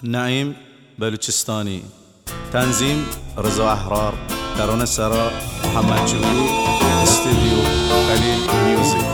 نعیم بلوچستانی. تنظیم رضا احرار. ترانه سرا محمد جهور. استودیو خلیل میوزیک.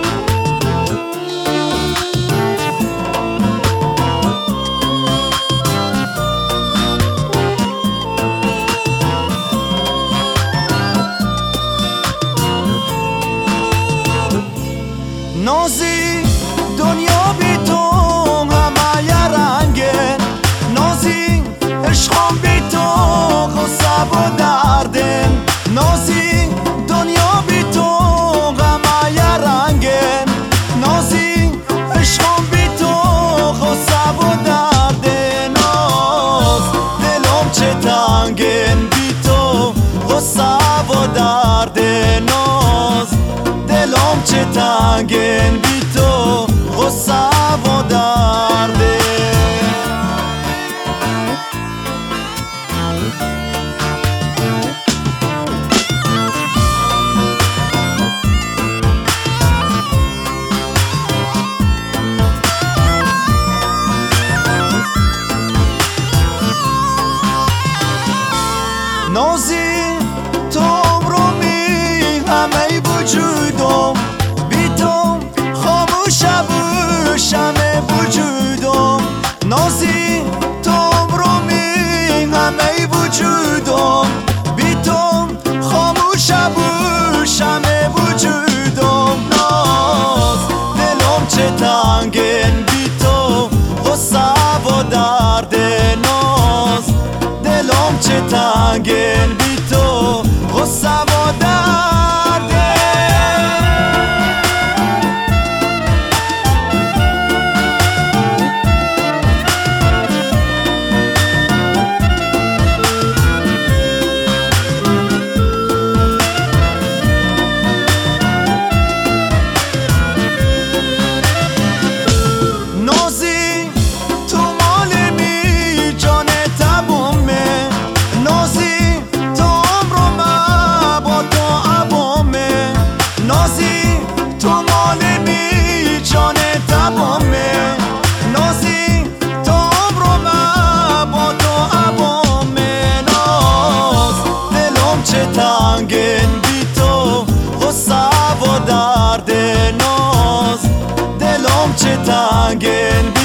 نازی دنیا بی تو همه یه رنگه، نازی عشقم بی تو غصه و درده، نازی دنیا بی تو همه یه رنگه، نازی عشقم بی تو غصه و درده، ناز دلم چه تنگه بی تو غصه و درده، ناز دلم چه تنگه بی تو غصه و درده. نازی تو عمرمی همه وجودم، بی تو خاموشه و شمع وجودم، نازی تو عمرمی همه وجودم، بی تو خاموشه و شمع وجودم، ناز دلم چه تنگه بی تو غصه و درده، ناز دلم چه تنگه بی تو غصه و درده. نازی تو مالمی جان تبومه، نازی تو عمرم با تو عبامه، نازی تو مالمی جان تبومه، نازی تو عمرم با تو عبامه، ناز دلم چه تنگه بی تو غصه و درده، ناز دلم چه تنگه